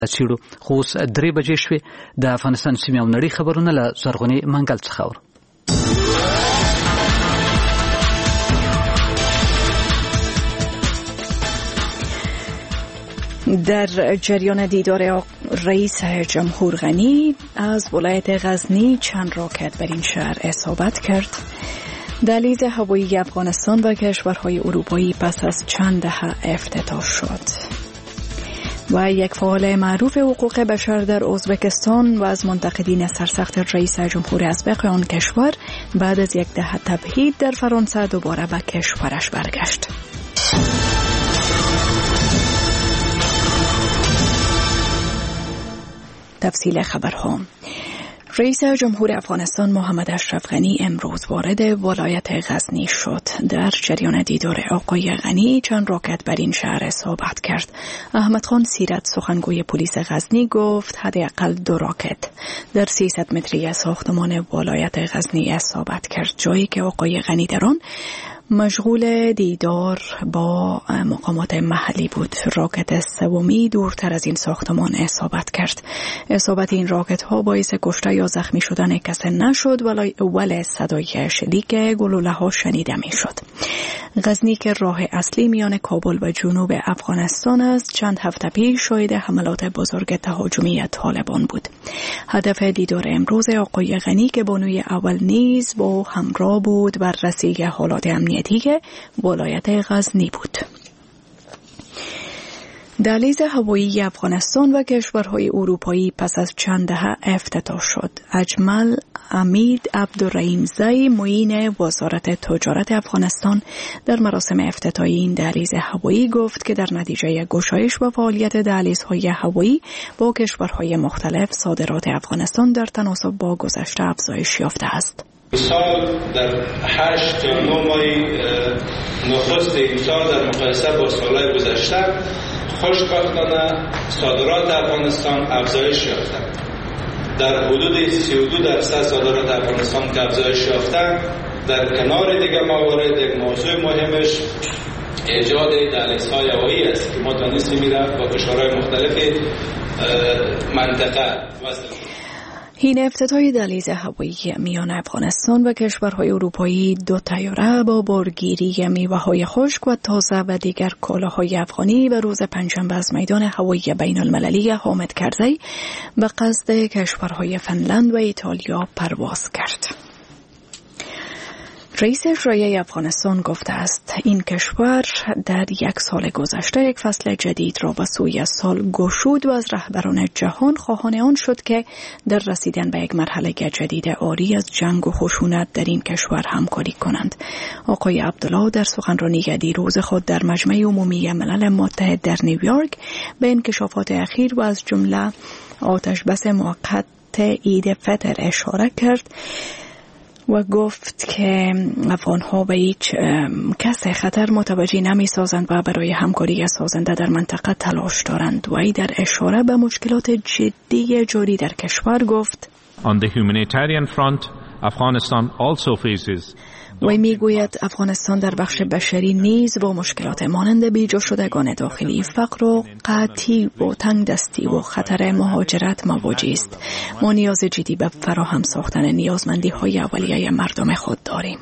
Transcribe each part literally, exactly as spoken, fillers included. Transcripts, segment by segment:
چیرو خو اوس درې بجې شوې. د افغانستان سیمې او نړۍ خبرونه له زرغونې منګل څخه اورو. در جریان دیدار رئیس جمهور غنی از ولایت غزنی چند راکت بر این شهر اصابت کرد. دهلیز هوایی افغانستان و کشورهای اروپایی پس از چند دهه افتتاح شد. و یک فعال معروف حقوق بشر در ازبکستان و از منتقدین سرسخت رئیس جمهور اسبق آن کشور بعد از یک دهه تبعید در فرانسه دوباره به کشورش برگشت. تفصیل خبرها. رئیس جمهور افغانستان محمد اشرف غنی امروز وارد ولایت غزنی شد. در جریان دیدار آقای غنی چند راکت بر این شهر اصابت کرد. احمد خان سیرت سخنگوی پلیس غزنی گفت حداقل دو راکت در سیصد متری از ساختمان ولایت غزنی اصابت کرد، جایی که آقای غنی در آن مشغول دیدار با مقامات محلی بود. راکت سومی دورتر از این ساختمان اصابت کرد. اصابت این راکت ها باعث کشته یا زخمی شدن کسی نشد، ولی صدای شلیک گلوله ها شنیده می شد. غزنی که راه اصلی میان کابل و جنوب افغانستان است، چند هفته پیش شاهد حملات بزرگ تهاجمی طالبان بود. هدف دیدار امروز آقای غنی که بانوی اول نیز با همراه بود بررسی حالات امنیتی که ولایت غزنی بود. دهلیز هوایی افغانستان و کشورهای اروپایی پس از چند دهه افتتاح شد. اجمل امید عبدالرحیم زی معین وزارت تجارت افغانستان در مراسم افتتاحی این دهلیز هوایی گفت که در نتیجه گشایش و فعالیت دهلیزهای هوایی با کشورهای مختلف صادرات افغانستان در تناسب با گذشته افزایش یافته است. سال در هشت تا نه ماه نخست این سال در مقایسه با سالهای گذشته خوشبختانه صادرات افغانستان افزایش یافته. در حدود سی و دو درصد صادرات افغانستان که افزایش یافته. در کنار دیگه موارد یک موضوع مهمش ایجاد دهلیزهای هوایی است که ما تانستیم میره با کشورهای مختلف منطقه وصل. این افتتاح دهلیز هوایی میان افغانستان و کشورهای اروپایی دو طیاره با بارگیری میوه‌های خشک و تازه و دیگر کالاهای افغانی و روز پنجشنبه از میدان هوایی بین المللی حامد کرزی به قصد کشورهای فنلند و ایتالیا پرواز کرد. رئیس اجرایی افغانستان گفته است این کشور در یک سال گذشته یک فصل جدید را به سوی سال گشود و از رهبران جهان خواهان آن شد که در رسیدن به یک مرحله جدید عاری از جنگ و خشونت در این کشور همکاری کنند. آقای عبدالله در سخنرانی دیروز خود در مجمع عمومی ملل متحد در نیویورک به انکشافات اخیر و از جمله آتش بس موقت عید فطر اشاره کرد و گفت که افغان‌ها به هیچ کس خطر متوجه نمی سازند و برای همکاری سازنده در منطقه تلاش دارند. و ای در اشاره به مشکلات جدی جاری در کشور گفت On the humanitarian front, Afghanistan also faces وی میگوید افغانستان در بخش بشری نیز با مشکلات مانند بیجا شدگان داخلی، فقر و قحطی و تنگ دستی و خطر مهاجرت مواجه است. ما نیاز جدی به فراهم ساختن نیازمندی های اولیه مردم خود داریم.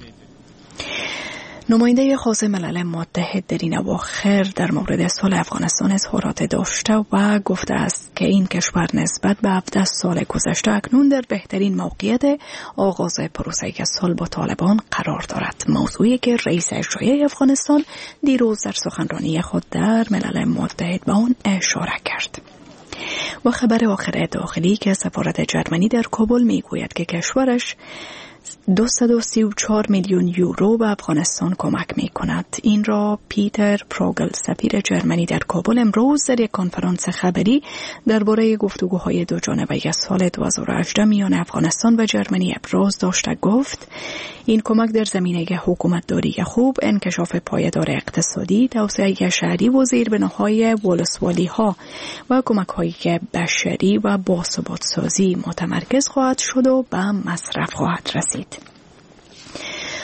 نماینده خاص ملل متحد در این اواخر در مورد صلح افغانستان اظهارات داشته و گفته است که این کشور نسبت به هفده سال گذشته اکنون در بهترین موقعیت آغاز پروسه صلح با طالبان قرار دارد. موضوعی که رئیس اجرایی افغانستان دیروز در سخنرانی خود در ملل متحد به آن اشاره کرد. و خبر آخر داخلی که سفارت جرمنی در کابل میگوید که کشورش دویست و سی و چهار میلیون یورو به افغانستان کمک می کند. این را پیتر پروگل سفیر جرمنی در کابل امروز در یک کنفرانس خبری درباره گفتگوهای دو جانبه سال دو هزار و هجده میان افغانستان و جرمنی ابراز داشته گفت این کمک در زمینه حکومتداری خوب، انکشاف پایدار اقتصادی، توسعه شهری و زیربناهای ولسوالی ها و کمک های بشری و باثبات سازی متمرکز خواهد شد و به مصرف خواهد رسید.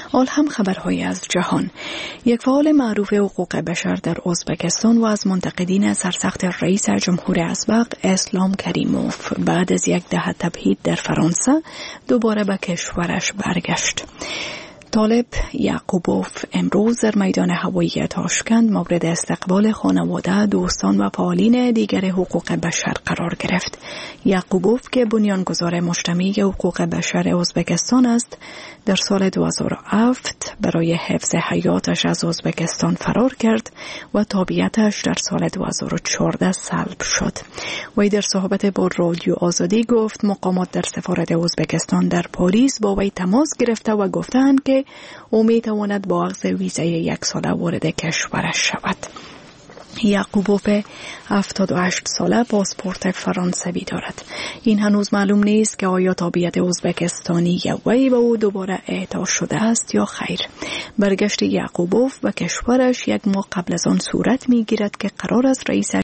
حال هم خبرهایی از جهان. یک فعال معروف حقوق بشر در ازبکستان و از منتقدین سرسخت رئیس جمهور اسبق اسلام کریموف بعد از یک دهه تبعید در فرانسه دوباره به کشورش برگشت. طالب یعقوبوف امروز در میدان هوایی تاشکند مورد استقبال خانواده، دوستان و فعالین دیگر حقوق بشر قرار گرفت. یعقوبوف که بنیانگذار مجتمع حقوق بشر ازبکستان است، در سال دو هزار و هفت برای حفظ حیاتش از ازبکستان فرار کرد و تابعیتش در سال دو هزار و چهارده سلب شد. وی در صحبت با رادیو آزادی گفت مقامات در سفارت ازبکستان در پاریس با وی تماس گرفته و گفتند که او می تواند با اخذ ویزای یک ساله وارد کشورش شود. یعقوبوف هفتاد و هشت ساله پاسپورت فرانسوی دارد. این هنوز معلوم نیست که آیا تابعیت ازبکستانی وی به او دوباره اعطا شده است یا خیر. برگشت یعقوبوف به کشورش یک ماه قبل از آن صورت می گیرد که قرار است رئیس